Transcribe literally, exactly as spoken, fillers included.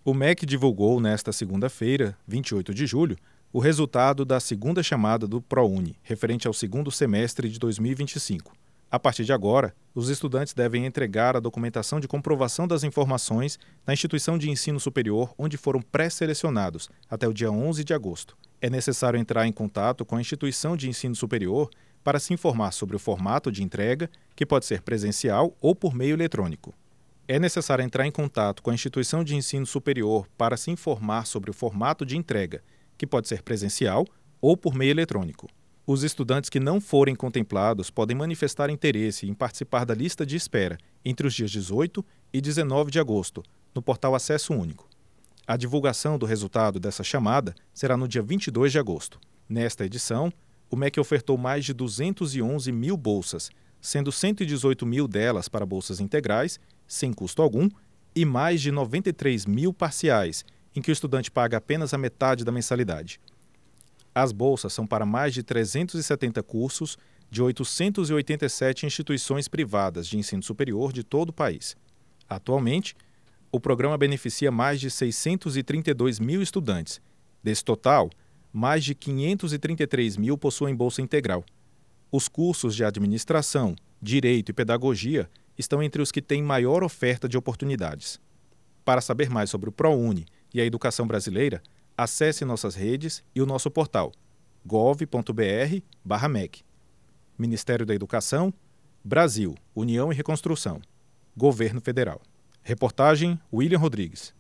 O M E C divulgou nesta segunda-feira, vinte e oito de julho, o resultado da segunda chamada do ProUni, referente ao segundo semestre de dois mil e vinte e cinco. A partir de agora, os estudantes devem entregar a documentação de comprovação das informações na instituição de ensino superior onde foram pré-selecionados, até o dia onze de agosto. É necessário entrar em contato com a instituição de ensino superior para se informar sobre o formato de entrega, que pode ser presencial ou por meio eletrônico. É necessário entrar em contato com a instituição de ensino superior para se informar sobre o formato de entrega, que pode ser presencial ou por meio eletrônico. Os estudantes que não forem contemplados podem manifestar interesse em participar da lista de espera entre os dias dezoito e dezenove de agosto, no portal Acesso Único. A divulgação do resultado dessa chamada será no dia vinte e dois de agosto. Nesta edição, o M E C ofertou mais de duzentos e onze mil bolsas, sendo cento e dezoito mil delas para bolsas integrais, sem custo algum, e mais de noventa e três mil parciais, em que o estudante paga apenas a metade da mensalidade. As bolsas são para mais de trezentos e setenta cursos de oitocentas e oitenta e sete instituições privadas de ensino superior de todo o país. Atualmente, o programa beneficia mais de seiscentos e trinta e dois mil estudantes. Desse total, mais de quinhentos e trinta e três mil possuem bolsa integral. Os cursos de administração, direito e pedagogia estão entre os que têm maior oferta de oportunidades. Para saber mais sobre o ProUni e a educação brasileira, acesse nossas redes e o nosso portal gov ponto br barra M E C. Ministério da Educação, Brasil, União e Reconstrução. Governo Federal. Reportagem William Rodrigues.